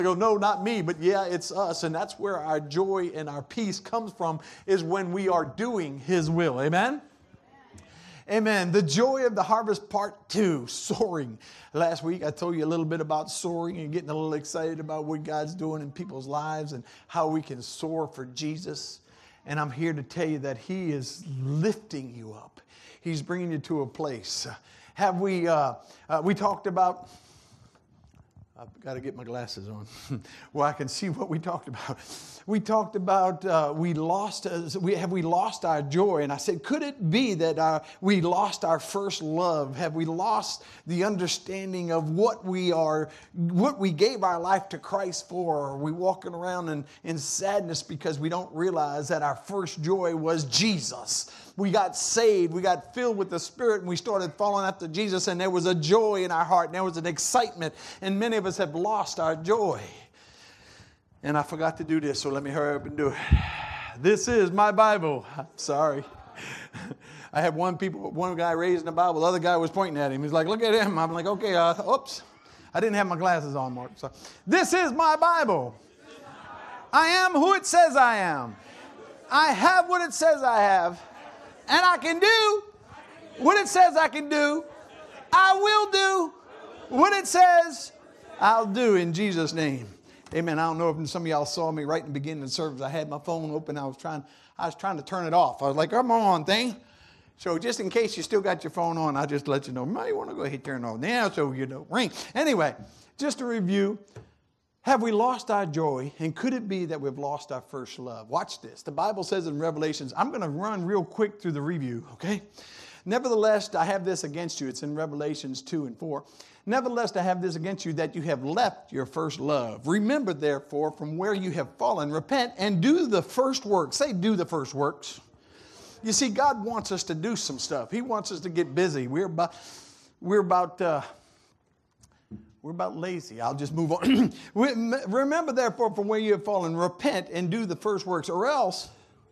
go, no, not me, but yeah, it's us. And that's where our joy and our peace comes from, is when we are doing His will. Amen? Amen. The joy of the harvest, part 2, soaring. Last week I told you a little bit about soaring and getting a little excited about what God's doing in people's lives and how we can soar for Jesus. And I'm here to tell you that He is lifting you up. He's bringing you to a place. We talked about, I've got to get my glasses on where I can see what we talked about. We talked about have we lost our joy? And I said, could it be that we lost our first love? Have we lost the understanding of what we gave our life to Christ for? Are we walking around in sadness because we don't realize that our first joy was Jesus? We got saved, we got filled with the Spirit, and we started following after Jesus, and there was a joy in our heart, and there was an excitement, and many of us have lost our joy. And I forgot to do this, so let me hurry up and do it. This is my Bible. I'm sorry. I had one guy raising the Bible, the other guy was pointing at him. He's like, look at him. I'm like, okay, oops. I didn't have my glasses on, Mark. So, this is my Bible. I am who it says I am. I have what it says I have. And I can do what it says I can do. I will do what it says I'll do in Jesus' name. Amen. I don't know if some of y'all saw me right in the beginning of the service. I had my phone open. I was trying to turn it off. I was like, come on, thing. So just in case you still got your phone on, I'll just let you know. You might want to go ahead and turn it off now so you know. Ring. Anyway, just to review. Have we lost our joy, and could it be that we've lost our first love? Watch this. The Bible says in Revelations, I'm going to run real quick through the review, okay? Nevertheless, I have this against you. It's in Revelations 2 and 4. Nevertheless, I have this against you, that you have left your first love. Remember, therefore, from where you have fallen, repent and do the first works. Say, do the first works. You see, God wants us to do some stuff. He wants us to get busy. We're about lazy. I'll just move on. Remember, therefore, from where you have fallen, repent and do the first works, or else,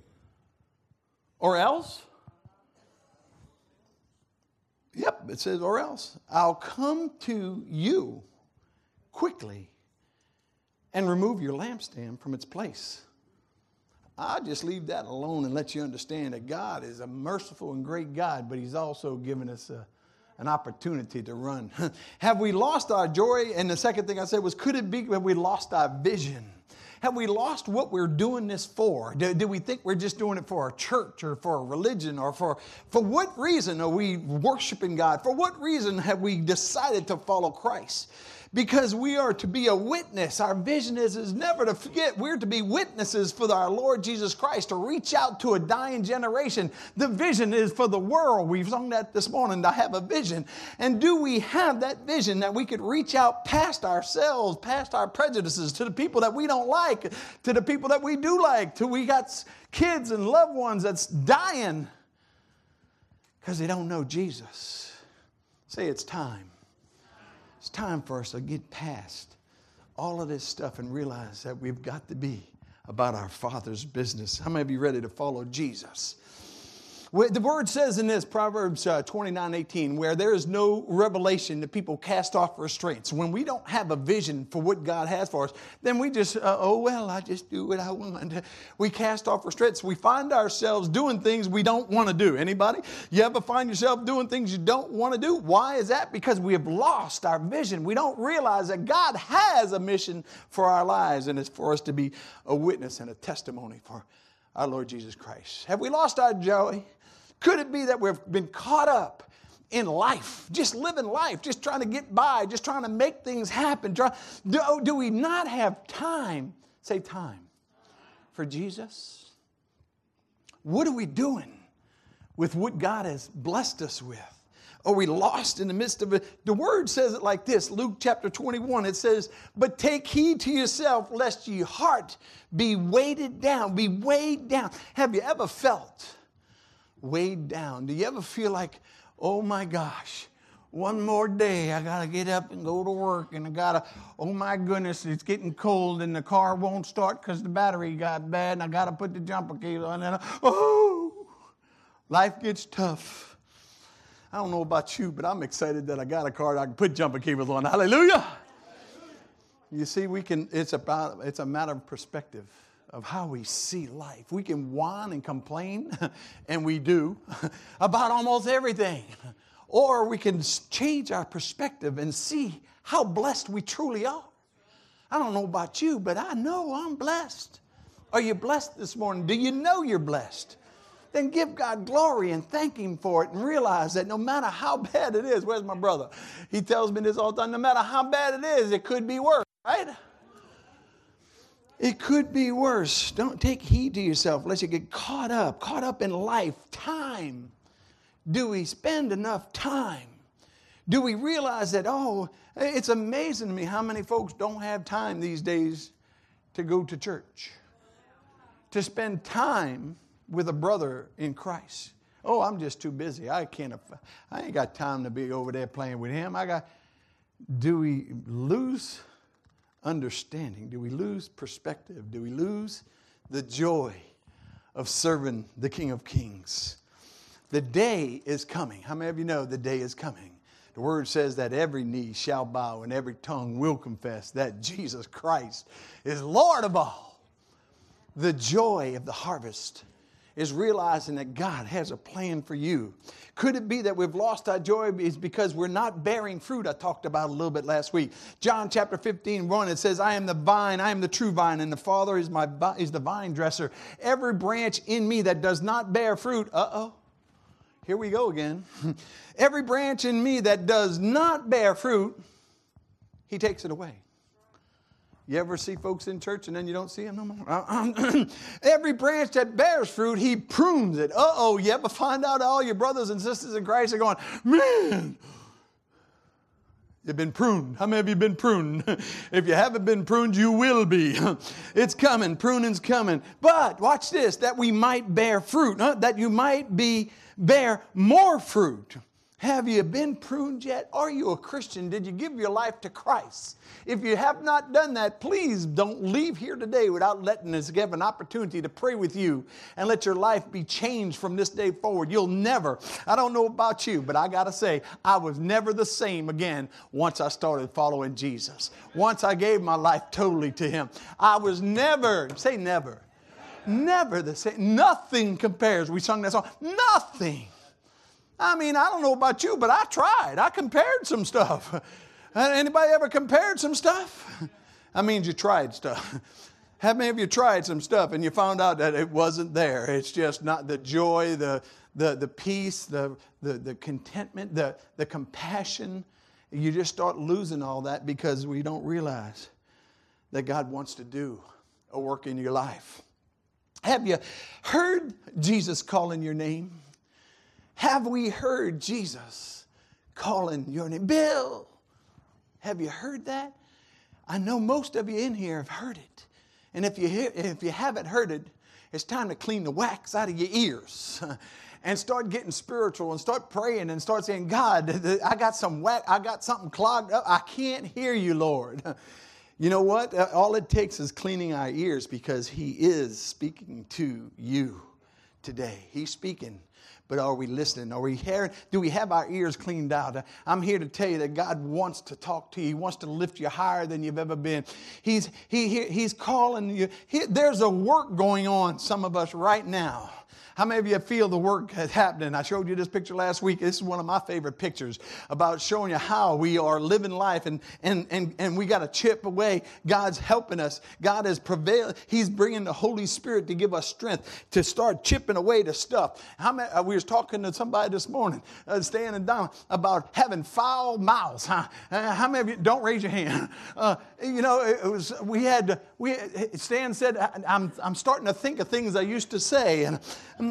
yep, it says, or else, I'll come to you quickly and remove your lampstand from its place. I'll just leave that alone and let you understand that God is a merciful and great God, but He's also given us an opportunity to run. Have we lost our joy? And the second thing I said was, could it be that we lost our vision? Have we lost what we're doing this for? Do we think we're just doing it for a church or for a religion, or for what reason are we worshiping God? For what reason have we decided to follow Christ? Because we are to be a witness. Our vision is never to forget. We're to be witnesses for our Lord Jesus Christ, to reach out to a dying generation. The vision is for the world. We've sung that this morning, to have a vision. And do we have that vision that we could reach out past ourselves, past our prejudices, to the people that we don't like, to the people that we do like, till we got kids and loved ones that's dying because they don't know Jesus? Say, it's time. It's time for us to get past all of this stuff and realize that we've got to be about our Father's business. How many of you ready to follow Jesus? The word says in this, Proverbs 29:18, where there is no revelation, the people cast off restraints. When we don't have a vision for what God has for us, then we just, I just do what I want. We cast off restraints. We find ourselves doing things we don't want to do. Anybody? You ever find yourself doing things you don't want to do? Why is that? Because we have lost our vision. We don't realize that God has a mission for our lives, and it's for us to be a witness and a testimony for our Lord Jesus Christ. Have we lost our joy? Could it be that we've been caught up in life, just living life, just trying to get by, just trying to make things happen? Do we not have time, say time, for Jesus? What are we doing with what God has blessed us with? Are we lost in the midst of it? The word says it like this, Luke chapter 21, it says, but take heed to yourself, lest your heart be weighed down. Have you ever felt weighed down? Do you ever feel like, oh my gosh, one more day, I got to get up and go to work, and oh my goodness, it's getting cold and the car won't start because the battery got bad, and I got to put the jumper cable on, and life gets tough. I don't know about you, but I'm excited that I got a car that I can put jumper cables on. Hallelujah. You see, it's a matter of perspective of how we see life. We can whine and complain, and we do, about almost everything. Or we can change our perspective and see how blessed we truly are. I don't know about you, but I know I'm blessed. Are you blessed this morning? Do you know you're blessed? Then give God glory and thank Him for it and realize that no matter how bad it is, where's my brother? He tells me this all the time, no matter how bad it is, it could be worse, right? It could be worse. Don't take heed to yourself lest you get caught up in life, time. Do we spend enough time? Do we realize that, it's amazing to me how many folks don't have time these days to go to church, to spend time with a brother in Christ. Oh, I'm just too busy. I ain't got time to be over there playing with him. Do we lose understanding? Do we lose perspective? Do we lose the joy of serving the King of Kings? The day is coming. How many of you know the day is coming? The word says that every knee shall bow and every tongue will confess that Jesus Christ is Lord of all. The joy of the harvest is realizing that God has a plan for you. Could it be that we've lost our joy is because we're not bearing fruit? I talked about a little bit last week. John chapter 15:1, it says, I am the vine, I am the true vine, and the Father is the vine dresser. Every branch in me that does not bear fruit, here we go again. Every branch in me that does not bear fruit, He takes it away. You ever see folks in church and then you don't see them no more? Every branch that bears fruit, He prunes it. You ever find out all your brothers and sisters in Christ are going, man, you've been pruned. How many of you have been pruned? If you haven't been pruned, you will be. It's coming. Pruning's coming. But watch this, that we might bear fruit, that you might bear more fruit. Have you been pruned yet? Are you a Christian? Did you give your life to Christ? If you have not done that, please don't leave here today without letting us give an opportunity to pray with you and let your life be changed from this day forward. You'll never, I don't know about you, but I got to say, I was never the same again once I started following Jesus. Once I gave my life totally to Him. I was never, say never, never the same. Nothing compares. We sung that song. Nothing. I mean, I don't know about you, but I tried. I compared some stuff. Anybody ever compared some stuff? That means you tried stuff. How many of you tried some stuff and you found out that it wasn't there? It's just not the joy, the peace, the contentment, the compassion. You just start losing all that because we don't realize that God wants to do a work in your life. Have you heard Jesus calling your name? Have we heard Jesus calling your name? Bill, have you heard that? I know most of you in here have heard it. And if you haven't heard it, it's time to clean the wax out of your ears and start getting spiritual and start praying and start saying, God, I got something clogged up. I can't hear you, Lord. You know what? All it takes is cleaning our ears because He is speaking to you today. He's speaking. But are we listening? Are we hearing? Do we have our ears cleaned out? I'm here to tell you that God wants to talk to you. He wants to lift you higher than you've ever been. He's calling you. There's a work going on, some of us right now. How many of you feel the work is happening? I showed you this picture last week. This is one of my favorite pictures about showing you how we are living life and we got to chip away. God's helping us. God is prevailing. He's bringing the Holy Spirit to give us strength to start chipping away the stuff. We was talking to somebody this morning, standing down, about having foul mouths. Huh? How many of you, don't raise your hand. Stan said, I'm starting to think of things I used to say. And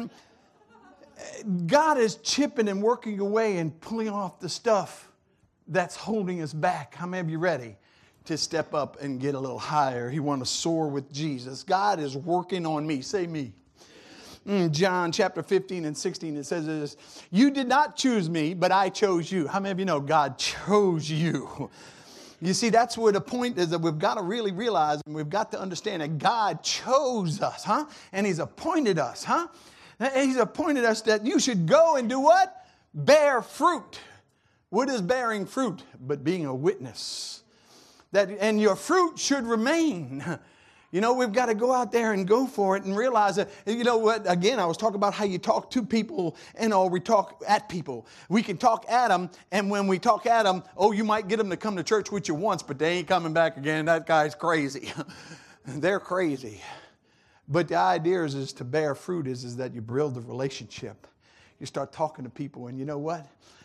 God is chipping and working away and pulling off the stuff that's holding us back. How many of you ready to step up and get a little higher? You want to soar with Jesus. God is working on me. Say me. John chapter 15 and 16, it says this, you did not choose me, but I chose you. How many of you know God chose you? You see, that's where the point is, that we've got to really realize and we've got to understand that God chose us, and He's appointed us, He's appointed us that you should go and do what? Bear fruit. What is bearing fruit? But being a witness. And your fruit should remain. You know, we've got to go out there and go for it and realize that, you know what, again, I was talking about how you talk to people or we talk at people. We can talk at them, and when we talk at them, you might get them to come to church with you once, but they ain't coming back again. That guy's crazy. They're crazy. But the idea is to bear fruit is that you build the relationship. You start talking to people, and you know what?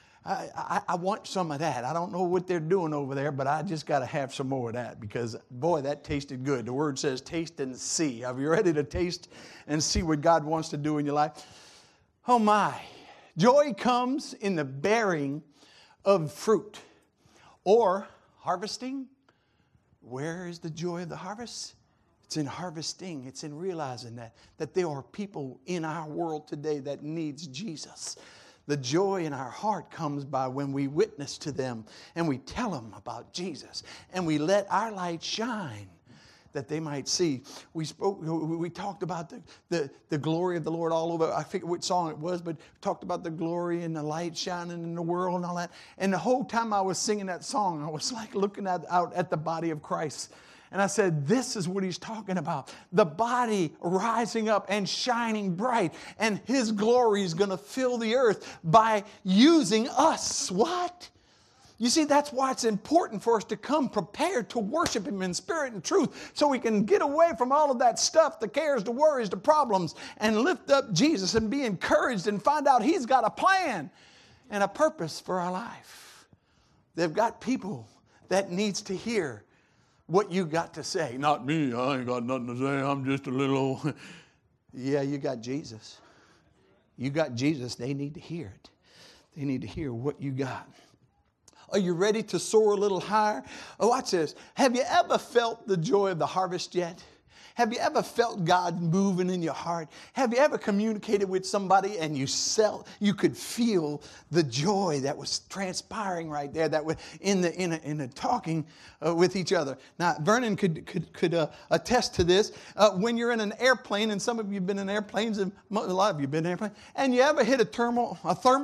I want some of that. I don't know what they're doing over there, but I just got to have some more of that because, boy, that tasted good. The word says taste and see. Are you ready to taste and see what God wants to do in your life? Oh, my. Joy comes in the bearing of fruit or harvesting. Where is the joy of the harvest? It's in harvesting. It's in realizing that there are people in our world today that needs Jesus. The joy in our heart comes by when we witness to them and we tell them about Jesus and we let our light shine that they might see. We talked about the glory of the Lord all over. I forget which song it was, but talked about the glory and the light shining in the world and all that. And the whole time I was singing that song, I was like looking out at the body of Christ. And I said, this is what he's talking about. The body rising up and shining bright. And his glory is going to fill the earth by using us. What? You see, that's why it's important for us to come prepared to worship him in spirit and truth. So we can get away from all of that stuff, the cares, the worries, the problems, and lift up Jesus and be encouraged and find out he's got a plan and a purpose for our life. They've got people that needs to hear what you got to say. Not me. I ain't got nothing to say. I'm just a little old. Yeah, you got Jesus. You got Jesus. They need to hear it. They need to hear what you got. Are you ready to soar a little higher? Oh, watch this. Have you ever felt the joy of the harvest yet? Have you ever felt God moving in your heart? Have you ever communicated with somebody and you could feel the joy that was transpiring right there, that was in the talking with each other? Now, Vernon could attest to this. When you're in an airplane, and some of you have been in airplanes, and a lot of you have been in airplanes, and you ever hit a thermal,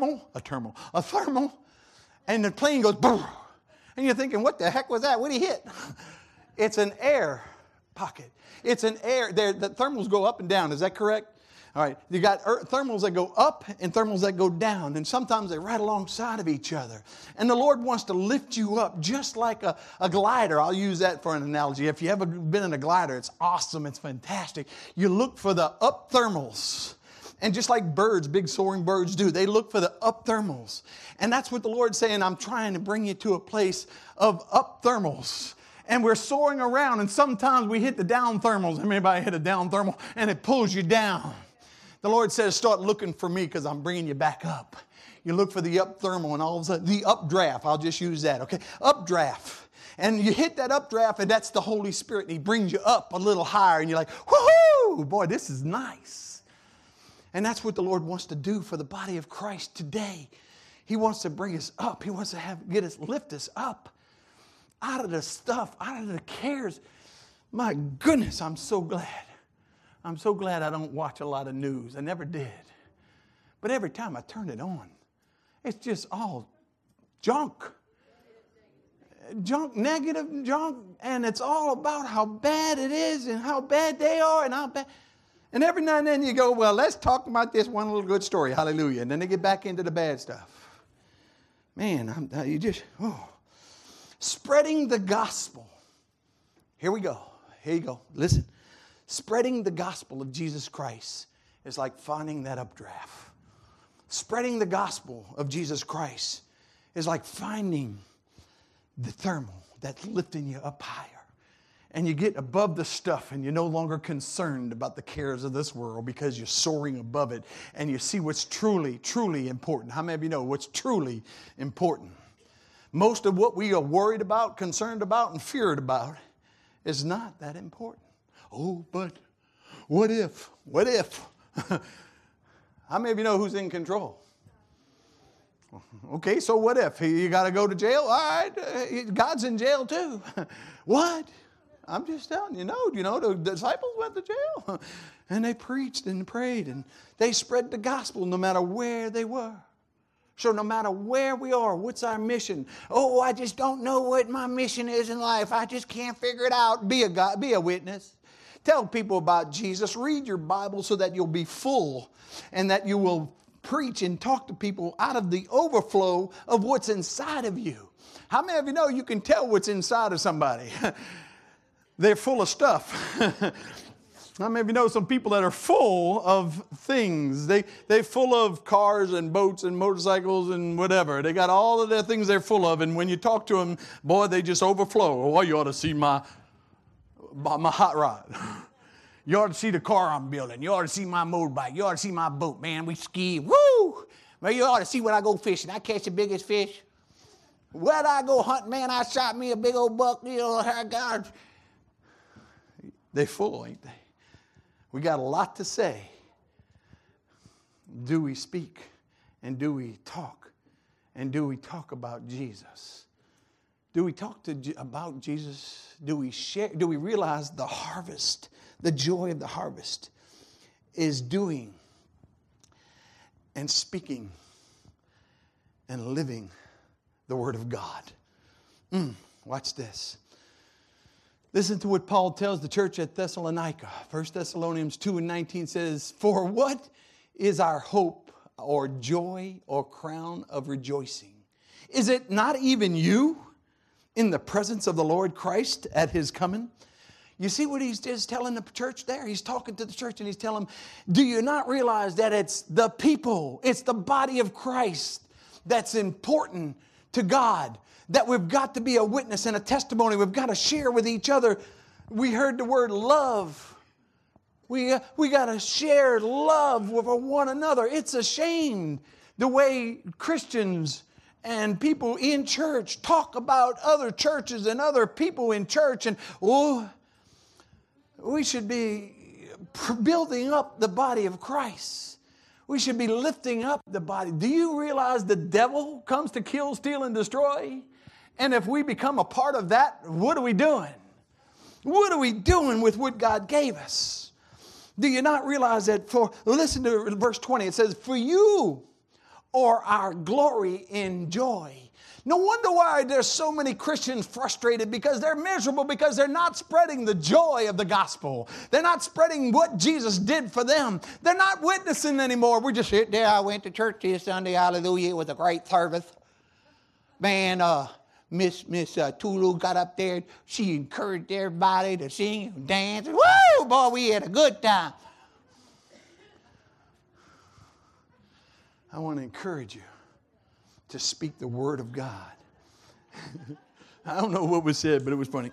and the plane goes boom, and you're thinking, what the heck was that? What did he hit? It's an air pocket. It's an air. The thermals go up and down. Is that correct? All right. You got thermals that go up and thermals that go down. And sometimes they're right alongside of each other. And the Lord wants to lift you up just like a glider. I'll use that for an analogy. If you ever been in a glider, it's awesome. It's fantastic. You look for the up thermals. And just like birds, big soaring birds do, they look for the up thermals. And that's what the Lord's saying. I'm trying to bring you to a place of up thermals. And we're soaring around, and sometimes we hit the down thermals. Anybody hit a down thermal? And it pulls you down. The Lord says, start looking for me because I'm bringing you back up. You look for the up thermal, and all of a sudden, the updraft. I'll just use that, okay? Updraft. And you hit that updraft, and that's the Holy Spirit, and he brings you up a little higher, and you're like, woohoo! Boy, this is nice. And that's what the Lord wants to do for the body of Christ today. He wants to bring us up. He wants to lift us up. Out of the stuff, out of the cares. My goodness, I'm so glad. I'm so glad I don't watch a lot of news. I never did. But every time I turn it on, it's just all junk. Junk, negative junk. And it's all about how bad it is and how bad they are and how bad. And every now and then you go, well, let's talk about this one little good story. Hallelujah. And then they get back into the bad stuff. Man, spreading the gospel. Here we go. Here you go. Listen. Spreading the gospel of Jesus Christ is like finding that updraft. Spreading the gospel of Jesus Christ is like finding the thermal that's lifting you up higher. And you get above the stuff and you're no longer concerned about the cares of this world because you're soaring above it and you see what's truly, truly important. How many of you know what's truly important? Most of what we are worried about, concerned about, and feared about is not that important. Oh, but what if? What if? How many of you know who's in control? Okay, so what if? You got to go to jail? All right, God's in jail too. What? I'm just telling you, the disciples went to jail. And they preached and prayed and they spread the gospel no matter where they were. So no matter where we are, what's our mission? Oh, I just don't know what my mission is in life. I just can't figure it out. Be a witness. Tell people about Jesus. Read your Bible so that you'll be full and that you will preach and talk to people out of the overflow of what's inside of you. How many of you know you can tell what's inside of somebody? They're full of stuff. How many of you know some people that are full of things? They're full of cars and boats and motorcycles and whatever. They got all of their things they're full of. And when you talk to them, boy, they just overflow. Oh, you ought to see my hot rod. You ought to see the car I'm building. You ought to see my motorbike. You ought to see my boat. Man, we ski. Woo! Well, you ought to see when I go fishing. I catch the biggest fish. When I go hunting, man, I shot me a big old buck. You know, God. They're full, ain't they? We got a lot to say. Do we speak? And do we talk? And do we talk about Jesus? Do we talk about Jesus? Do we share? Do we realize the harvest, the joy of the harvest is doing and speaking and living the Word of God? Watch this. Listen to what Paul tells the church at Thessalonica. 1 Thessalonians 2:19 says, "For what is our hope or joy or crown of rejoicing? Is it not even you in the presence of the Lord Christ at His coming?" You see what he's just telling the church there? He's talking to the church and he's telling them, do you not realize that it's the people, it's the body of Christ that's important to God? That we've got to be a witness and a testimony. We've got to share with each other. We heard the word love. We got to share love with one another. It's a shame the way Christians and people in church talk about other churches and other people in church. And we should be building up the body of Christ. We should be lifting up the body. Do you realize the devil comes to kill, steal, and destroy? And if we become a part of that, what are we doing? What are we doing with what God gave us? Do you not realize that listen to verse 20, it says, "For you are our glory and joy." No wonder why there's so many Christians frustrated, because they're miserable, because they're not spreading the joy of the gospel. They're not spreading what Jesus did for them. They're not witnessing anymore. We're just sitting there. I went to church this Sunday. Hallelujah. It was a great service. Man, Miss Tulu got up there. She encouraged everybody to sing and dance. Woo! Boy, we had a good time. I want to encourage you to speak the word of God. I don't know what was said, but it was funny.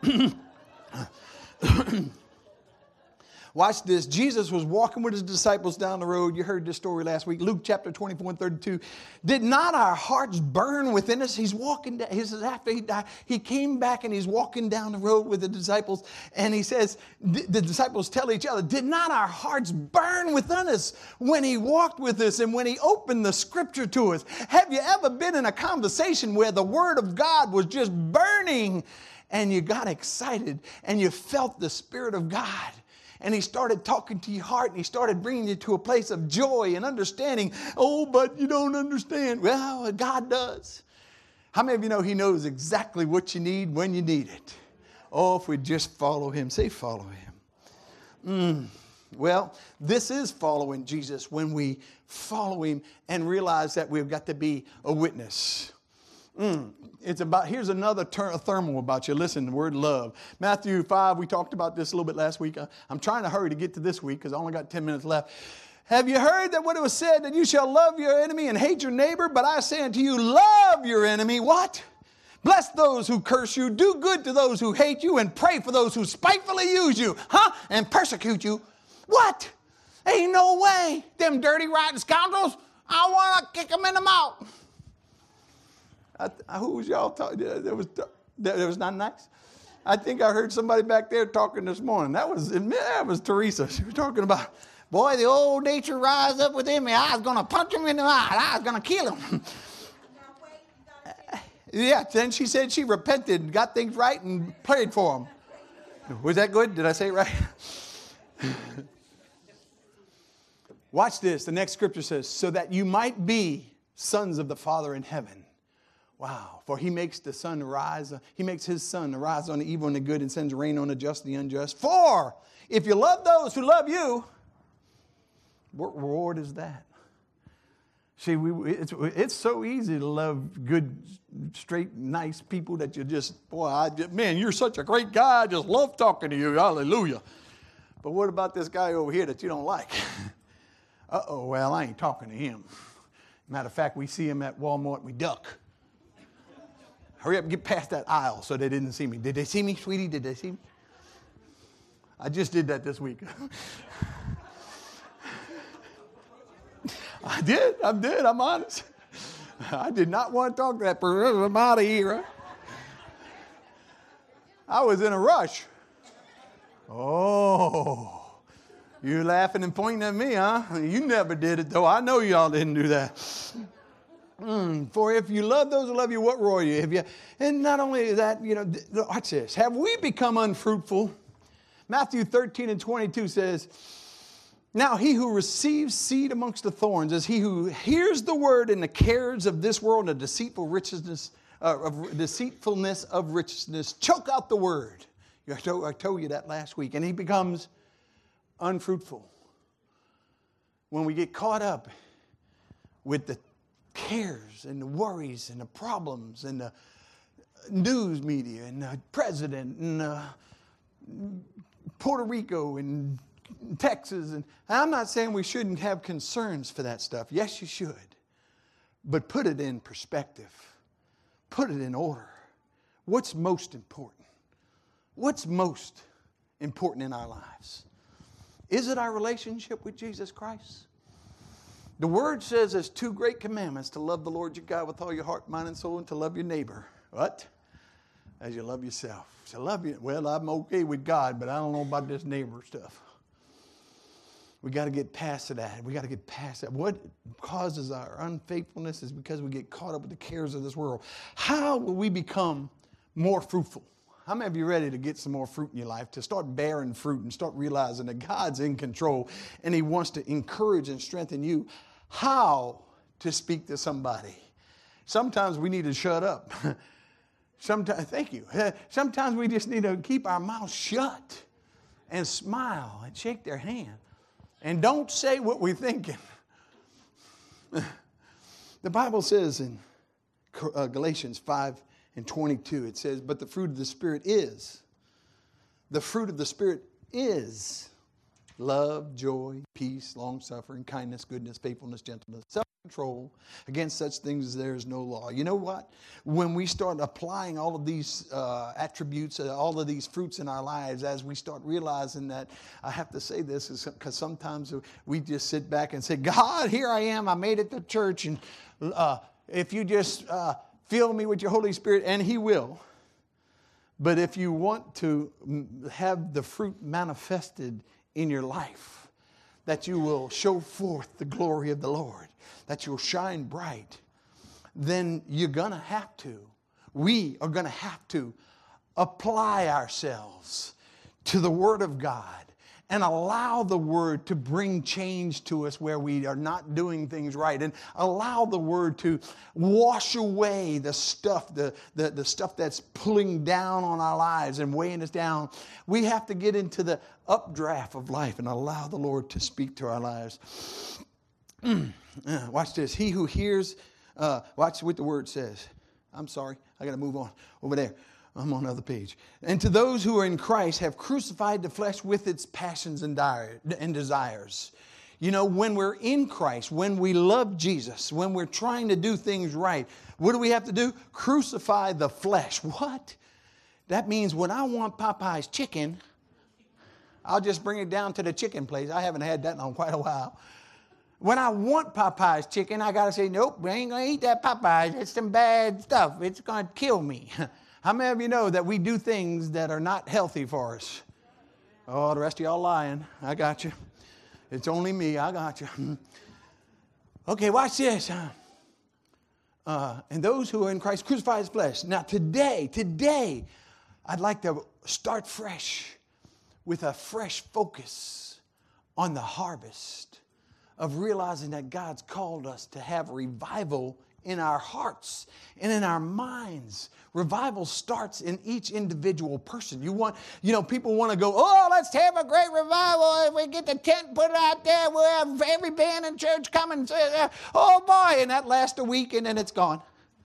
Watch this. Jesus was walking with his disciples down the road. You heard this story last week. Luke chapter 24 and 32. Did not our hearts burn within us? He's walking down. He says after he died, he came back and he's walking down the road with the disciples. And he says, the disciples tell each other, did not our hearts burn within us when he walked with us and when he opened the scripture to us? Have you ever been in a conversation where the word of God was just burning and you got excited and you felt the Spirit of God? And he started talking to your heart and he started bringing you to a place of joy and understanding. Oh, but you don't understand. Well, God does. How many of you know he knows exactly what you need when you need it? Oh, if we just follow him. Say follow him. Well, this is following Jesus when we follow him and realize that we've got to be a witness. Here's another thermal about you. Listen, the word love. Matthew 5, we talked about this a little bit last week. I'm trying to hurry to get to this week because I only got 10 minutes left. Have you heard that what it was said that you shall love your enemy and hate your neighbor? But I say unto you, love your enemy. What? Bless those who curse you. Do good to those who hate you and pray for those who spitefully use you. And persecute you. What? Ain't no way. Them dirty, rotten scoundrels. I want to kick them in the mouth. Who was y'all talking? That was not nice. I think I heard somebody back there talking this morning. That was Teresa. She was talking about, boy, the old nature rise up within me. I was going to punch him in the eye. I was going to kill him. Yeah, then she said she repented, got things right, and prayed for him. Was that good? Did I say it right? Watch this. The next scripture says, so that you might be sons of the Father in heaven. Wow. For he makes the sun rise. He makes his sun rise on the evil and the good and sends rain on the just and the unjust. For if you love those who love you, what reward is that? See, it's so easy to love good, straight, nice people that you just, boy, man, you're such a great guy. I just love talking to you. Hallelujah. But what about this guy over here that you don't like? Uh-oh, well, I ain't talking to him. Matter of fact, we see him at Walmart, we duck. Hurry up and get past that aisle so they didn't see me. Did they see me, sweetie? Did they see me? I just did that this week. I did. I'm honest. I did not want to talk to that person. I'm out of here. I was in a rush. Oh, you laughing and pointing at me, huh? You never did it, though. I know y'all didn't do that. For if you love those who love you, what roar you? And not only that, watch this. Have we become unfruitful? Matthew 13:22 says, now he who receives seed amongst the thorns is he who hears the word and the cares of this world and the deceitfulness of richness choke out the word. I told you that last week. And he becomes unfruitful. When we get caught up with the cares and the worries and the problems and the news media and the president and Puerto Rico and Texas. And I'm not saying we shouldn't have concerns for that stuff. Yes, you should. But put it in perspective. Put it in order. What's most important? What's most important in our lives? Is it our relationship with Jesus Christ? The Word says there's two great commandments: to love the Lord your God with all your heart, mind, and soul, and to love your neighbor. What? As you love yourself. To love you. Well, I'm okay with God, but I don't know about this neighbor stuff. We got to get past that. We got to get past that. What causes our unfaithfulness is because we get caught up with the cares of this world. How will we become more fruitful? How many of you ready to get some more fruit in your life, to start bearing fruit and start realizing that God's in control and He wants to encourage and strengthen you? How to speak to somebody? Sometimes we need to shut up. Thank you. Sometimes we just need to keep our mouths shut and smile and shake their hand. And don't say what we're thinking. The Bible says in Galatians 5:22, it says, but the fruit of the Spirit is love, joy, peace, long-suffering, kindness, goodness, faithfulness, gentleness, self-control. Against such things there is no law. You know what? When we start applying all of these attributes, all of these fruits in our lives, as we start realizing that, I have to say this is because sometimes we just sit back and say, God, here I am. I made it to church. And if you just fill me with your Holy Spirit, and He will. But if you want to have the fruit manifested in your life, that you will show forth the glory of the Lord, that you'll shine bright, then you're going to have to, we are going to have to apply ourselves to the Word of God and allow the Word to bring change to us where we are not doing things right, and allow the Word to wash away the stuff, the stuff that's pulling down on our lives and weighing us down. We have to get into the updraft of life and allow the Lord to speak to our lives. Watch this. He who hears, watch what the Word says. I'm sorry, I got to move on over there. I'm on another page. And to those who are in Christ have crucified the flesh with its passions and desires. You know, when we're in Christ, when we love Jesus, when we're trying to do things right, what do we have to do? Crucify the flesh. What? That means when I want Popeye's chicken, I'll just bring it down to the chicken place. I haven't had that in quite a while. When I want Popeye's chicken, I got to say, nope, we ain't going to eat that Popeye's. It's some bad stuff. It's going to kill me. How many of you know that we do things that are not healthy for us? Oh, the rest of y'all lying. I got you. It's only me. I got you. Okay, watch this. And those who are in Christ crucify His flesh. Now today, I'd like to start fresh with a fresh focus on the harvest of realizing that God's called us to have revival in our hearts and in our minds. Revival starts in each individual person. People want to go, oh, let's have a great revival. If we get the tent put out there, we'll have every band in church come and say, oh boy, and that lasts a week and then it's gone.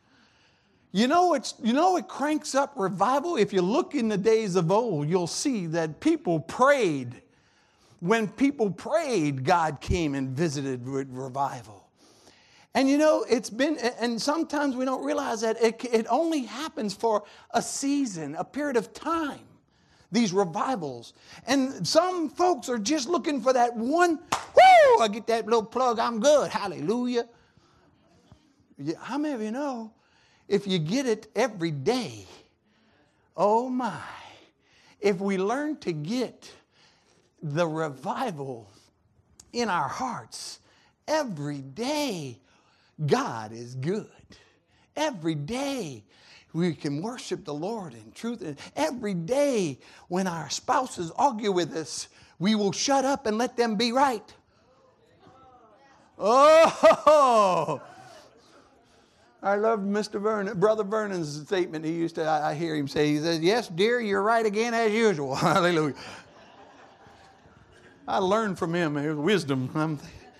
It cranks up revival. If you look in the days of old, you'll see that people prayed. When people prayed, God came and visited with revival. And and sometimes we don't realize that it only happens for a season, a period of time, these revivals. And some folks are just looking for that one, I get that little plug, I'm good, hallelujah. How many of you know, if you get it every day, oh my, if we learn to get the revival in our hearts every day, God is good. Every day we can worship the Lord in truth. And every day when our spouses argue with us, we will shut up and let them be right. Oh, I love Brother Vernon's statement. I hear him say, he says, yes, dear, you're right again as usual. Hallelujah. I learned from him his wisdom.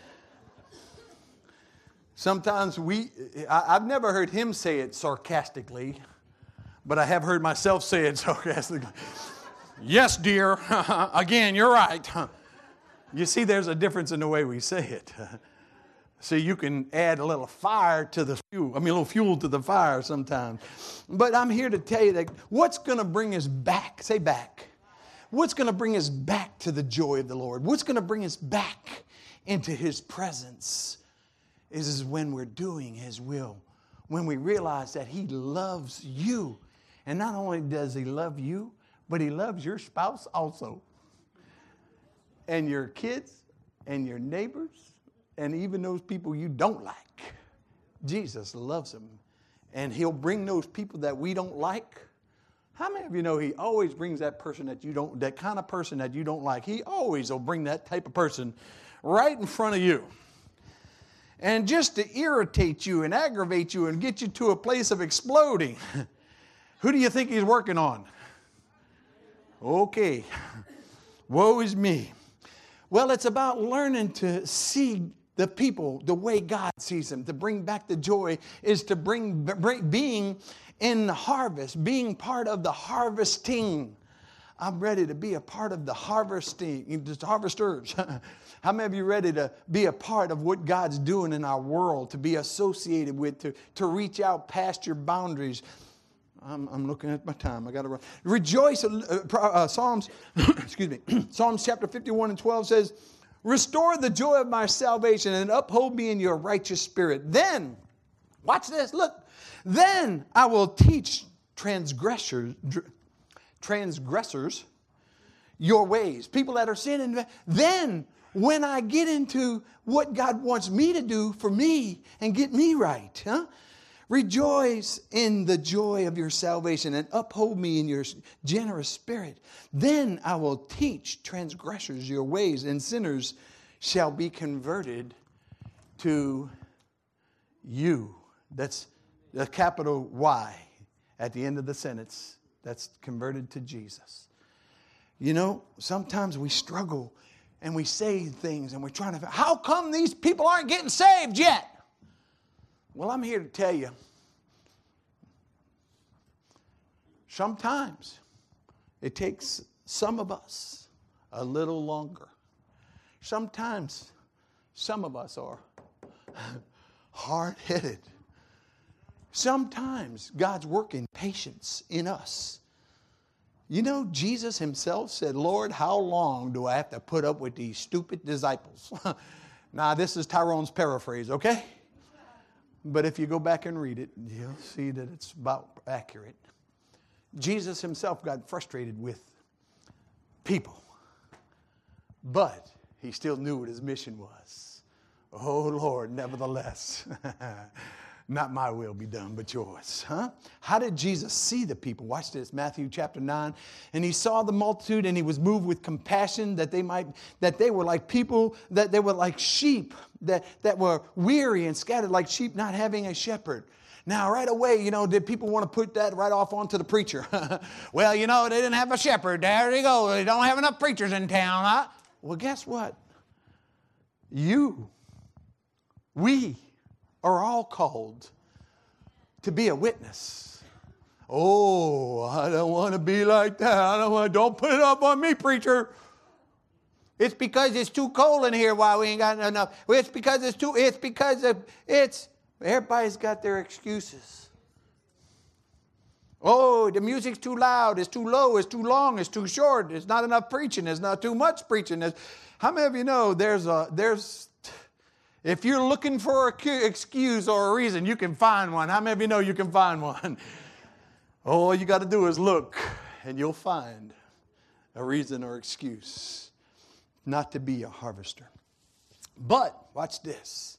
Sometimes I've never heard him say it sarcastically, but I have heard myself say it sarcastically. Yes, dear. Again, you're right. You see, there's a difference in the way we say it. So you can add a little fire to the fuel. a little fuel to the fire sometimes. But I'm here to tell you that what's going to bring us back, say back. What's going to bring us back to the joy of the Lord? What's going to bring us back into His presence is when we're doing His will. When we realize that He loves you. And not only does He love you, but He loves your spouse also. And your kids and your neighbors and even those people you don't like. Jesus loves them. And He'll bring those people that we don't like. How many of you know He always brings that person that kind of person that you don't like? He always will bring that type of person right in front of you. And just to irritate you and aggravate you and get you to a place of exploding. Who do you think He's working on? Okay. Woe is me. Well, it's about learning to see the people the way God sees them. To bring back the joy is to bring being in the harvest, being part of the harvesting. I'm ready to be a part of the harvesting, the harvesters. How many of you ready to be a part of what God's doing in our world, to be associated with, to reach out past your boundaries? I'm looking at my time. I got to run. Rejoice. Psalms, excuse me. Psalms chapter 51 and 12 says, restore the joy of my salvation and uphold me in your righteous spirit. Then, watch this, look. Then I will teach transgressors your ways. People that are sinning. Then when I get into what God wants me to do for me and get me right, rejoice in the joy of your salvation and uphold me in your generous spirit. Then I will teach transgressors your ways, and sinners shall be converted to you. That's the capital Y at the end of the sentence. That's converted to Jesus. Sometimes we struggle and we say things and we're trying to, how come these people aren't getting saved yet? Well, I'm here to tell you, sometimes it takes some of us a little longer. Sometimes some of us are hard-headed. Sometimes God's working patience in us. Jesus Himself said, Lord, how long do I have to put up with these stupid disciples? Now, this is Tyrone's paraphrase, okay? But if you go back and read it, you'll see that it's about accurate. Jesus Himself got frustrated with people. But He still knew what His mission was. Oh, Lord, nevertheless. Not my will be done, but yours. Huh? How did Jesus see the people? Watch this, Matthew chapter 9. And he saw the multitude, and he was moved with compassion that they were like people, that they were like sheep that were weary and scattered, like sheep not having a shepherd. Now, right away, did people want to put that right off onto the preacher? Well, they didn't have a shepherd. There they go. They don't have enough preachers in town, huh? Well, guess what? We are all called to be a witness. Oh, I don't want to be like that. Don't put it up on me, preacher. It's because it's too cold in here while we ain't got enough. Everybody's got their excuses. Oh, the music's too loud, it's too low, it's too long, it's too short, it's not enough preaching, it's not too much preaching. How many of you know if you're looking for an excuse or a reason, you can find one. How many of you know you can find one? All you got to do is look, and you'll find a reason or excuse not to be a harvester. But, watch this.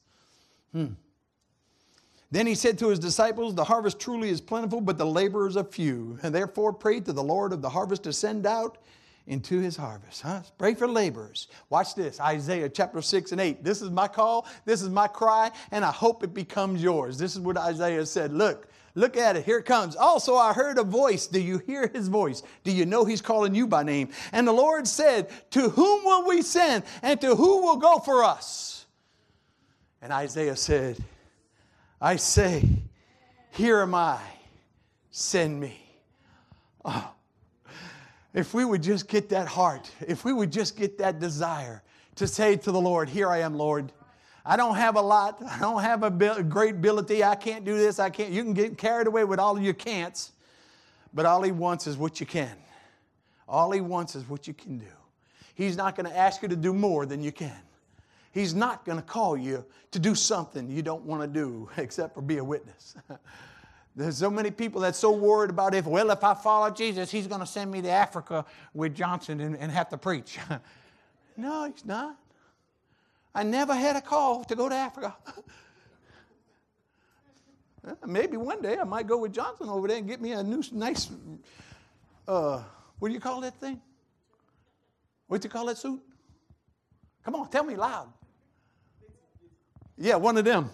Then he said to his disciples, the harvest truly is plentiful, but the laborers are few. And therefore pray to the Lord of the harvest to send out into his harvest. Pray for laborers. Watch this, Isaiah chapter 6 and 8. This is my call, this is my cry, and I hope it becomes yours. This is what Isaiah said. Look at it. Here it comes. Also, I heard a voice. Do you hear his voice? Do you know he's calling you by name? And the Lord said, to whom will we send? And to who will go for us? And Isaiah said, I say, here am I, send me. Oh, if we would just get that heart, if we would just get that desire to say to the Lord, here I am, Lord. I don't have a lot. I don't have a great ability. I can't do this. You can get carried away with all of your can'ts, but all he wants is what you can. All he wants is what you can do. He's not going to ask you to do more than you can. He's not going to call you to do something you don't want to do except for be a witness. There's so many people that's so worried about if I follow Jesus, he's going to send me to Africa with Johnson and have to preach. No, he's not. I never had a call to go to Africa. Maybe one day I might go with Johnson over there and get me a new, nice, what do you call that thing? What do you call that suit? Come on, tell me loud. Yeah, one of them.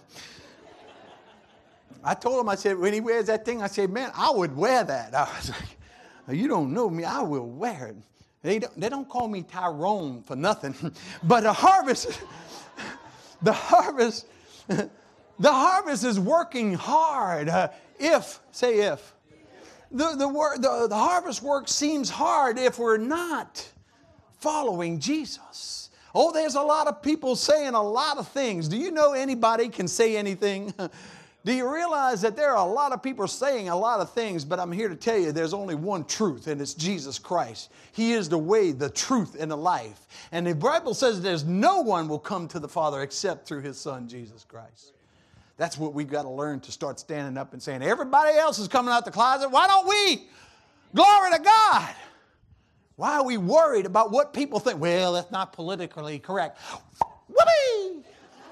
I told him, I said, when he wears that thing, I said, man, I would wear that. I was like, you don't know me, I will wear it. They don't call me Tyrone for nothing. But the harvest is working hard. If. The harvest work seems hard if we're not following Jesus. Oh, there's a lot of people saying a lot of things. Do you know anybody can say anything? Do you realize that there are a lot of people saying a lot of things, but I'm here to tell you there's only one truth, and it's Jesus Christ. He is the way, the truth, and the life. And the Bible says there's no one will come to the Father except through his Son, Jesus Christ. That's what we've got to learn, to start standing up and saying, everybody else is coming out the closet. Why don't we? Glory to God. Why are we worried about what people think? Well, that's not politically correct. Whoopee!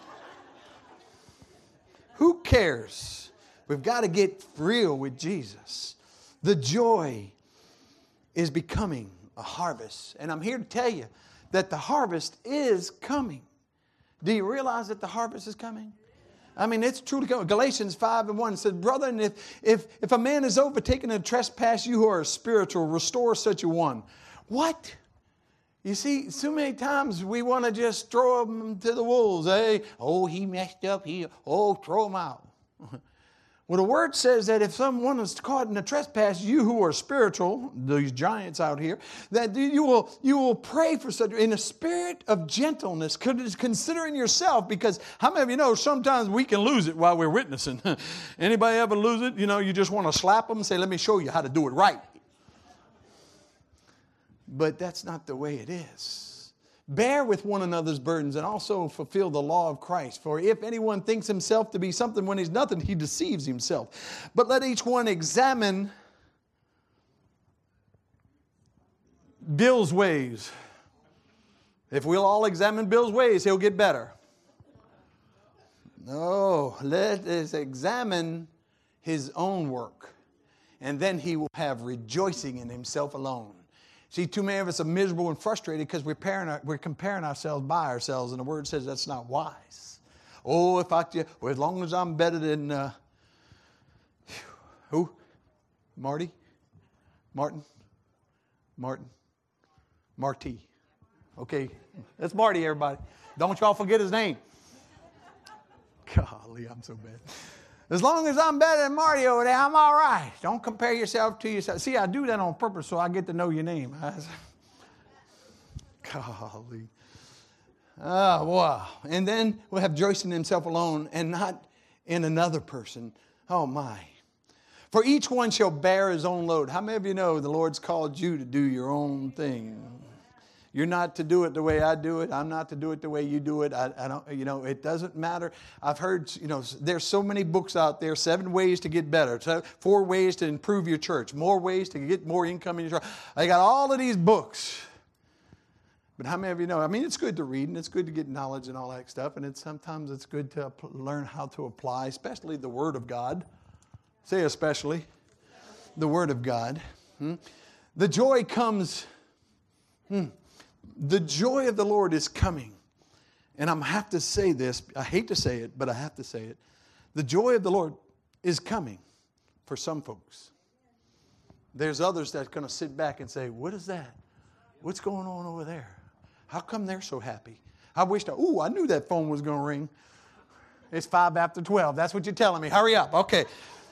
Who cares? We've got to get real with Jesus. The joy is becoming a harvest. And I'm here to tell you that the harvest is coming. Do you realize that the harvest is coming? I mean, it's truly coming. Galatians 5:1 says, brother, and if a man is overtaken in trespass, you who are spiritual, restore such a one. What? You see, so many times we want to just throw them to the wolves. Hey, oh, he messed up. Throw him out. Well, the word says that if someone is caught in a trespass, you who are spiritual, these giants out here, that you will pray for such in a spirit of gentleness, considering yourself, because how many of you know sometimes we can lose it while we're witnessing? Anybody ever lose it? You just want to slap them and say, let me show you how to do it right. But that's not the way it is. Bear with one another's burdens and also fulfill the law of Christ. For if anyone thinks himself to be something when he's nothing, he deceives himself. But let each one examine Bill's ways. If we'll all examine Bill's ways, he'll get better. No, let us examine his own work, and then he will have rejoicing in himself alone. See, too many of us are miserable and frustrated because we're comparing ourselves by ourselves, and the Word says that's not wise. Oh, as long as I'm better than, who? Marty? Martin? Marty. Okay, that's Marty, everybody. Don't y'all forget his name. Golly, I'm so bad. As long as I'm better than Marty over there, I'm all right. Don't compare yourself to yourself. See, I do that on purpose so I get to know your name. Golly. Oh, wow. And then we'll have rejoicing in himself alone and not in another person. Oh, my. For each one shall bear his own load. How many of you know the Lord's called you to do your own thing? You're not to do it the way I do it. I'm not to do it the way you do it. I don't, it doesn't matter. I've heard, there's so many books out there, 7 ways to get better, 4 ways to improve your church, more ways to get more income in your church. I got all of these books. But how many of you know, it's good to read and it's good to get knowledge and all that stuff. And sometimes it's good to learn how to apply, especially the Word of God. Say especially the Word of God. The joy comes... The joy of the Lord is coming. And I have to say this. I hate to say it, but I have to say it. The joy of the Lord is coming for some folks. There's others that's going to sit back and say, what is that? What's going on over there? How come they're so happy? I knew that phone was going to ring. It's 5 after 12. That's what you're telling me. Hurry up. Okay.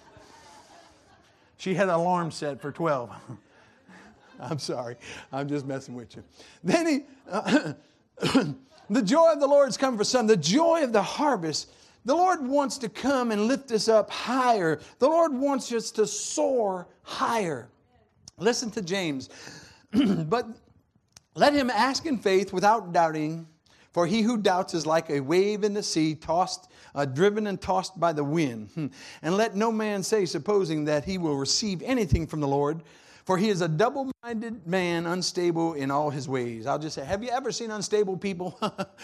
She had an alarm set for 12. I'm sorry. I'm just messing with you. Then the joy of the Lord is coming for some. The joy of the harvest. The Lord wants to come and lift us up higher. The Lord wants us to soar higher. Listen to James. But let him ask in faith without doubting. For he who doubts is like a wave in the sea, driven and tossed by the wind. And let no man say, supposing that he will receive anything from the Lord. For he is a double-minded man, unstable in all his ways. I'll just say, have you ever seen unstable people?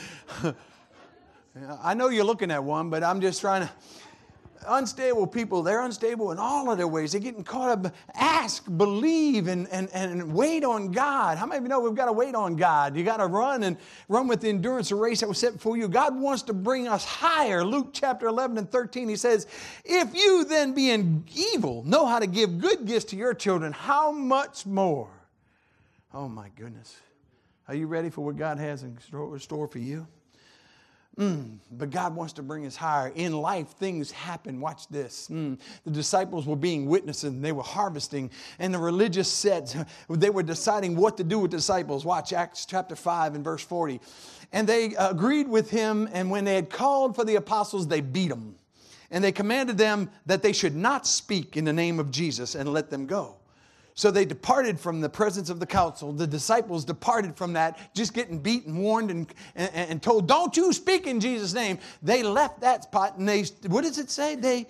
I know you're looking at one, but I'm just trying to... Unstable people, they're unstable in all of their ways. They're getting caught up. Ask, believe, and wait on God. How many of you know we've got to wait on God? You got to run with the endurance of race that was set before you. God wants to bring us higher. Luke chapter 11 and 13, he says, if you then being evil know how to give good gifts to your children, how much more? Oh my goodness. Are you ready for what God has in store for you? But God wants to bring us higher. In life, things happen. Watch this. The disciples were being witnesses and they were harvesting. And the religious sets, they were deciding what to do with the disciples. Watch Acts chapter 5 and verse 40. And they agreed with him. And when they had called for the apostles, they beat them. And they commanded them that they should not speak in the name of Jesus and let them go. So they departed from the presence of the council. The disciples departed from that, just getting beaten, warned, and told, don't you speak in Jesus' name. They left that spot and what does it say? They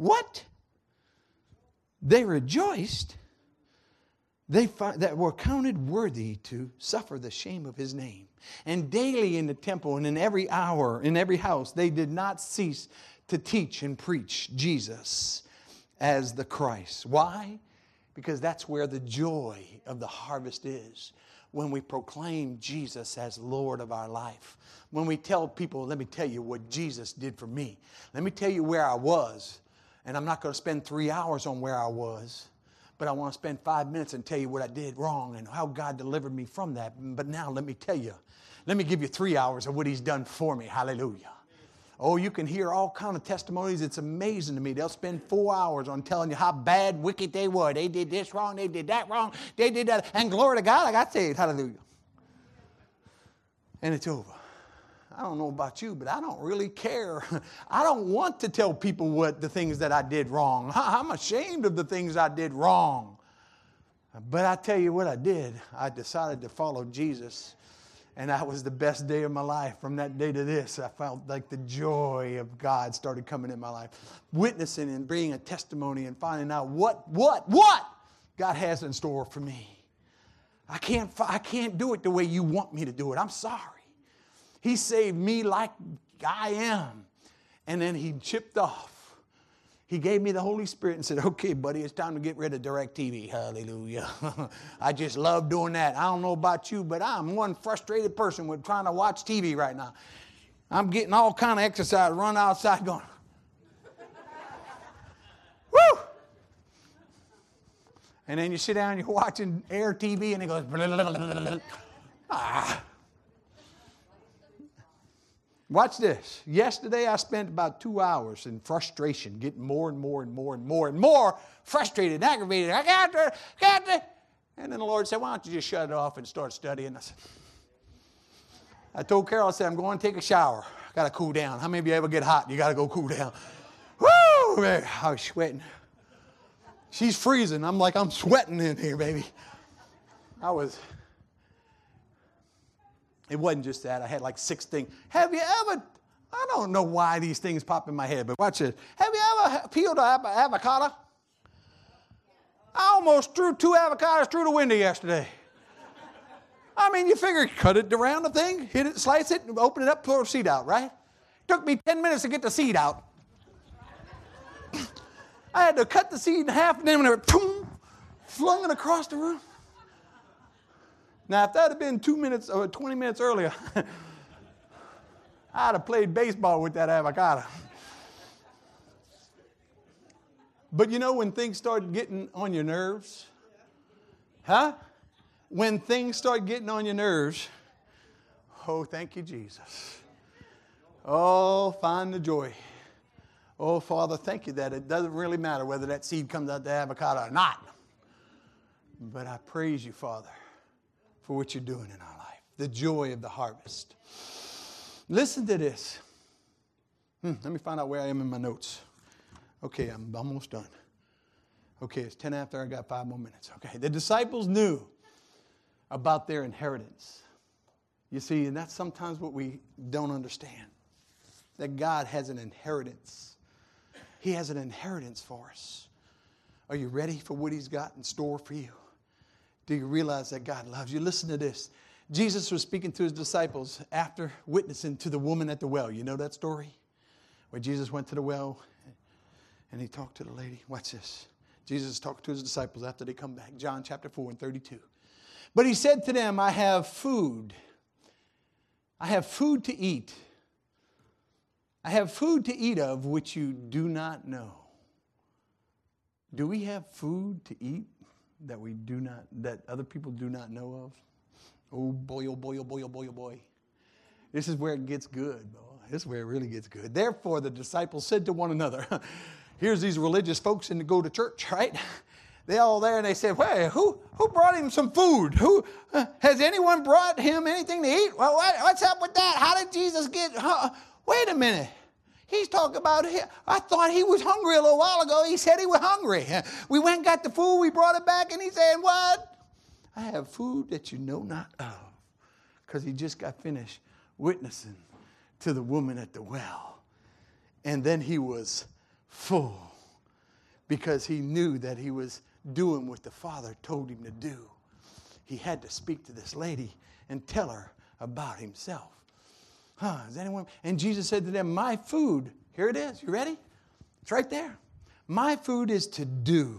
rejoiced. That were counted worthy to suffer the shame of his name. And daily in the temple and in every hour, in every house, they did not cease to teach and preach Jesus as the Christ. Why? Because that's where the joy of the harvest is. When we proclaim Jesus as Lord of our life. When we tell people, let me tell you what Jesus did for me. Let me tell you where I was. And I'm not going to spend 3 hours on where I was. But I want to spend 5 minutes and tell you what I did wrong and how God delivered me from that. But now let me tell you. Let me give you 3 hours of what he's done for me. Hallelujah. Oh, you can hear all kind of testimonies. It's amazing to me. They'll spend 4 hours on telling you how bad, wicked they were. They did this wrong. They did that wrong. They did that. And glory to God, I got saved. Hallelujah. And it's over. I don't know about you, but I don't really care. I don't want to tell people what the things that I did wrong. I'm ashamed of the things I did wrong. But I tell you what I did. I decided to follow Jesus. And that was the best day of my life. From that day to this, I felt like the joy of God started coming in my life. Witnessing and bringing a testimony and finding out what God has in store for me. I can't do it the way you want me to do it. I'm sorry. He saved me like I am. And then he chipped off. He gave me the Holy Spirit and said, okay, buddy, it's time to get rid of DirecTV. Hallelujah. I just love doing that. I don't know about you, but I'm one frustrated person with trying to watch TV right now. I'm getting all kind of exercise, run outside going, woo! And then you sit down, you're watching Air TV, and it goes, blah, blah, blah, blah. Ah. Watch this. Yesterday I spent about 2 hours in frustration, getting more and more frustrated and aggravated. I got to. And then the Lord said, why don't you just shut it off and start studying? I told Carol, I said, I'm going to take a shower. I got to cool down. How many of you ever get hot? You got to go cool down. Woo! Man, I was sweating. She's freezing. I'm like, I'm sweating in here, baby. It wasn't just that. I had like 6 things. Have you ever, I don't know why these things pop in my head, but watch this. Have you ever peeled an avocado? I almost threw 2 avocados through the window yesterday. I mean, you figure cut it around the thing, hit it, slice it, open it up, pour the seed out, right? Took me 10 minutes to get the seed out. I had to cut the seed in half and then when it flung it across the room. Now, if that had been 2 minutes or 20 minutes earlier, I'd have played baseball with that avocado. But you know when things start getting on your nerves? Huh? When things start getting on your nerves, oh, thank you, Jesus. Oh, find the joy. Oh, Father, thank you that it doesn't really matter whether that seed comes out the avocado or not. But I praise you, Father, for what you're doing in our life. The joy of the harvest. Listen to this. Let me find out where I am in my notes. Okay, I'm almost done. Okay, it's 10 after. I got 5 more minutes. Okay, the disciples knew about their inheritance. You see, and that's sometimes what we don't understand. That God has an inheritance. He has an inheritance for us. Are you ready for what He's got in store for you? Do you realize that God loves you? Listen to this. Jesus was speaking to His disciples after witnessing to the woman at the well. You know that story? Where Jesus went to the well and He talked to the lady. Watch this. Jesus talked to His disciples after they come back. John chapter 4 and 32. But He said to them, I have food. I have food to eat. I have food to eat of which you do not know. Do we have food to eat that other people do not know of? Oh boy, oh boy, oh boy, oh boy, oh boy. This is where it gets good, boy. This is where it really gets good. Therefore, the disciples said to one another, here's these religious folks and to go to church, right? They all there and they said, hey, who brought him some food? Has anyone brought him anything to eat? Well, what's up with that? How did Jesus get, wait a minute. He's talking about, I thought he was hungry a little while ago. He said he was hungry. We went and got the food. We brought it back and he said, what? I have food that you know not of. Because he just got finished witnessing to the woman at the well. And then he was full because he knew that he was doing what the Father told him to do. He had to speak to this lady and tell her about himself. Is anyone? And Jesus said to them, my food, here it is. You ready? It's right there. My food is to do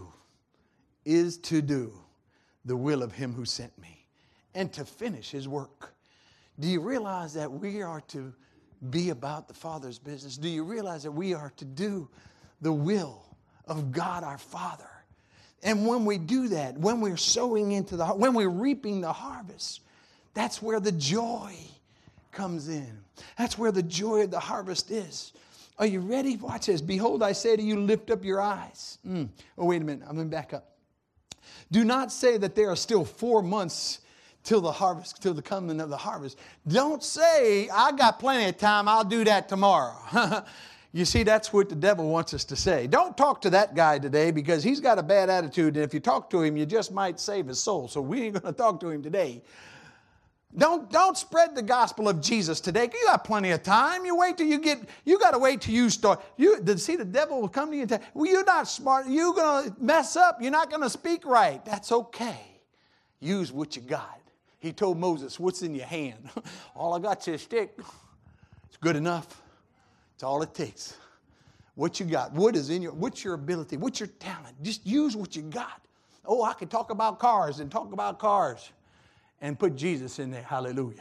the will of Him who sent me and to finish His work. Do you realize that we are to be about the Father's business? Do you realize that we are to do the will of God our Father? And when we do that, when we're sowing when we're reaping the harvest, that's where the joy comes in. That's where the joy of the harvest is. Are you ready? Watch this. Behold, I say to you, lift up your eyes. Oh, wait a minute. I'm going to back up. Do not say that there are still 4 months till the coming of the harvest. Don't say, I got plenty of time. I'll do that tomorrow. You see, that's what the devil wants us to say. Don't talk to that guy today because he's got a bad attitude. And if you talk to him, you just might save his soul. So we ain't going to talk to him today. Don't spread the gospel of Jesus today. You got plenty of time. You got to wait till you start. See, the devil will come to you and tell you, well, you're not smart. You're going to mess up. You're not going to speak right. That's okay. Use what you got. He told Moses, what's in your hand? All I got's a stick. It's good enough. It's all it takes. What you got? What's your ability? What's your talent? Just use what you got. Oh, I can talk about cars and put Jesus in there. Hallelujah.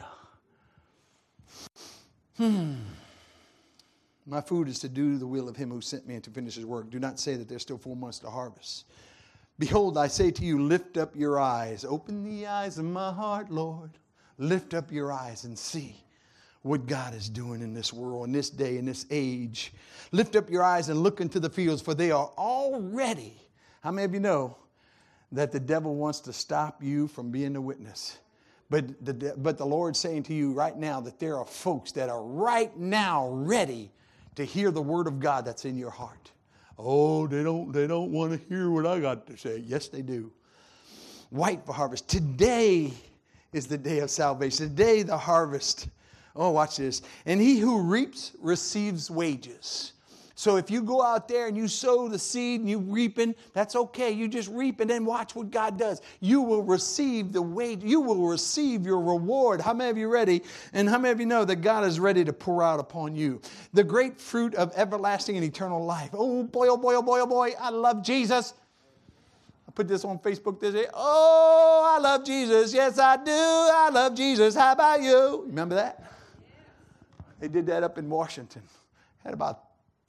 My food is to do the will of him who sent me and to finish his work. Do not say that there's still 4 months to harvest. Behold, I say to you, lift up your eyes. Open the eyes of my heart, Lord. Lift up your eyes and see what God is doing in this world, in this day, in this age. Lift up your eyes and look into the fields, for they are already. How many of you know that the devil wants to stop you from being a witness? But the Lord's saying to you right now that there are folks that are right now ready to hear the word of God that's in your heart. Oh, they don't want to hear what I got to say. Yes, they do. White for harvest. Today is the day of salvation. Today, the harvest. Oh, watch this. And he who reaps receives wages. So if you go out there and you sow the seed and you reaping, that's okay. You just reap and then watch what God does. You will receive the wage. You will receive your reward. How many of you ready? And how many of you know that God is ready to pour out upon you the great fruit of everlasting and eternal life? Oh boy, oh boy, oh boy, oh boy. I love Jesus. I put this on Facebook this day. Oh, I love Jesus. Yes, I do. I love Jesus. How about you? Remember that? They did that up in Washington. Had about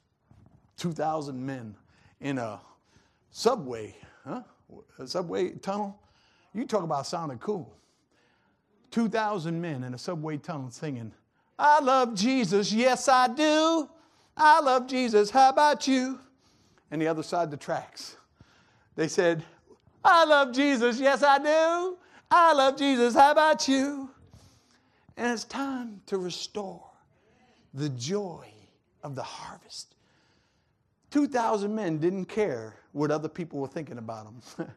2,000 men in a subway, a subway tunnel. You talk about sounding cool. 2,000 men in a subway tunnel singing, I love Jesus, yes I do. I love Jesus, how about you? And the other side of the tracks, they said, I love Jesus, yes I do. I love Jesus, how about you? And it's time to restore the joy of the harvest. 2,000 men didn't care what other people were thinking about them.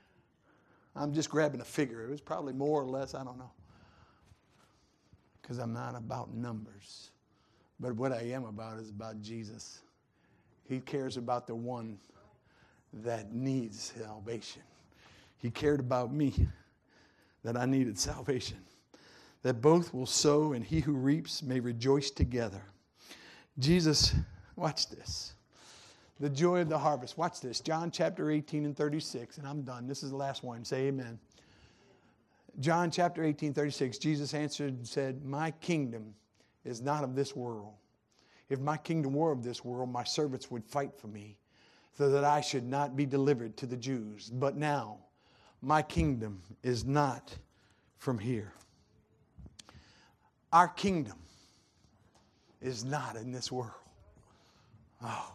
I'm just grabbing a figure. It was probably more or less, I don't know. Because I'm not about numbers. But what I am about is about Jesus. He cares about the one that needs salvation. He cared about me, that I needed salvation. That both will sow and he who reaps may rejoice together. Jesus, watch this. The joy of the harvest. Watch this. John chapter 18 and 36. And I'm done. This is the last one. Say amen. John chapter 18, 36. Jesus answered and said, my kingdom is not of this world. If my kingdom were of this world, my servants would fight for me, so that I should not be delivered to the Jews. But now, my kingdom is not from here. Our kingdom is not in this world. Oh.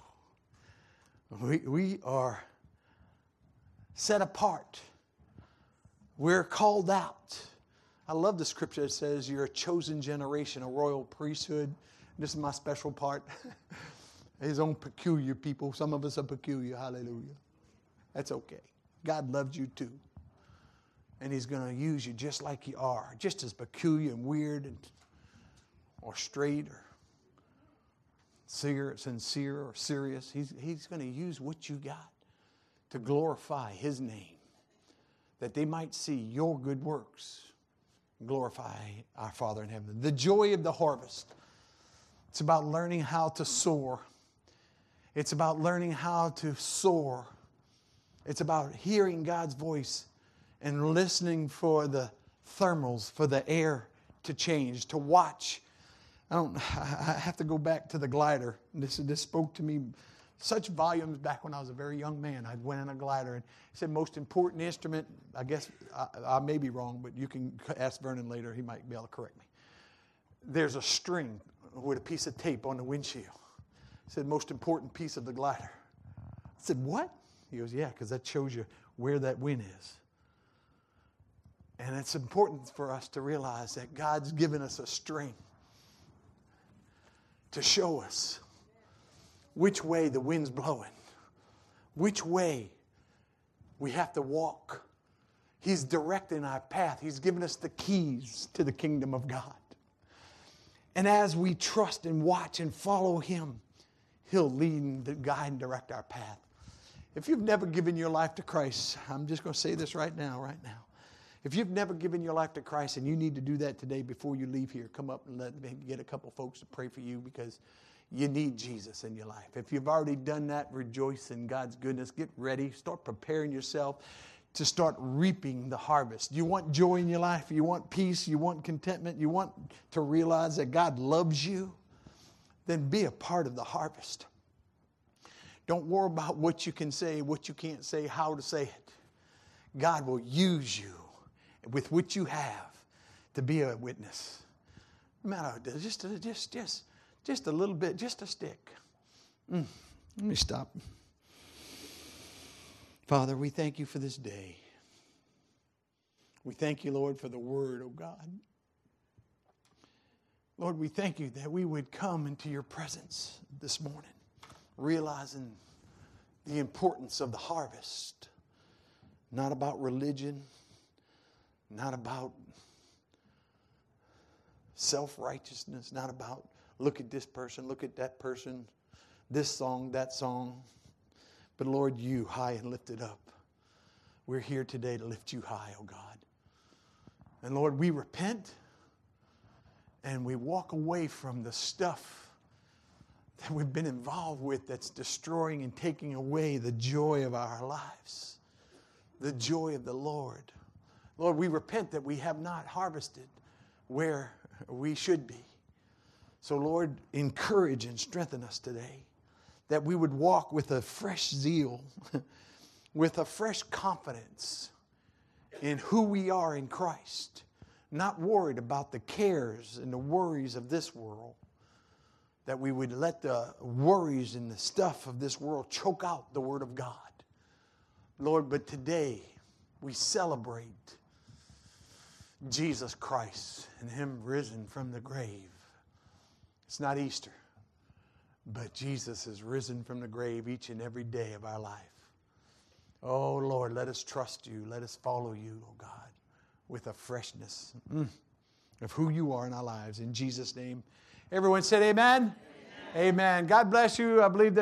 We are set apart. We're called out. I love the scripture that says you're a chosen generation, a royal priesthood. This is my special part. His own peculiar people. Some of us are peculiar. Hallelujah. That's okay. God loves you too. And he's going to use you just like you are. Just as peculiar and weird or straight or sincere or serious. He's going to use what you got to glorify his name, that they might see your good works, glorify our Father in heaven. The joy of the harvest. It's about learning how to soar. It's about learning how to soar. It's about hearing God's voice and listening for the thermals, for the air to change, to watch. I have to go back to the glider. This spoke to me such volumes back when I was a very young man. I went in a glider and he said most important instrument, I guess I may be wrong, but you can ask Vernon later. He might be able to correct me. There's a string with a piece of tape on the windshield. He said most important piece of the glider. I said, what? He goes, yeah, because that shows you where that wind is. And it's important for us to realize that God's given us a string to show us which way the wind's blowing, which way we have to walk. He's directing our path. He's given us the keys to the kingdom of God. And as we trust and watch and follow him, he'll lead and guide and direct our path. If you've never given your life to Christ, I'm just going to say this right now. If you've never given your life to Christ and you need to do that today before you leave here, come up and let me get a couple folks to pray for you, because you need Jesus in your life. If you've already done that, rejoice in God's goodness. Get ready. Start preparing yourself to start reaping the harvest. You want joy in your life? You want peace? You want contentment? You want to realize that God loves you? Then be a part of the harvest. Don't worry about what you can say, what you can't say, how to say it. God will use you with what you have to be a witness. No matter, just a little bit, just a stick. Let me stop. Father, we thank you for this day. We thank you, Lord, for the word, oh God. Lord, we thank you that we would come into your presence this morning, realizing the importance of the harvest. Not about religion, not about self-righteousness, not about look at this person, look at that person, this song, that song. But Lord, you high and lifted up. We're here today to lift you high, oh God. And Lord, we repent and we walk away from the stuff that we've been involved with that's destroying and taking away the joy of our lives, the joy of the Lord. Lord, we repent that we have not harvested where we should be. So Lord, encourage and strengthen us today, that we would walk with a fresh zeal, with a fresh confidence in who we are in Christ, not worried about the cares and the worries of this world, that we would let the worries and the stuff of this world choke out the Word of God. Lord, but today we celebrate Jesus Christ and Him risen from the grave. It's not Easter, but Jesus is risen from the grave each and every day of our life. Oh, Lord, let us trust you. Let us follow you, oh God, with a freshness of who you are in our lives. In Jesus' name, everyone said amen. Amen. God bless you. I believe there's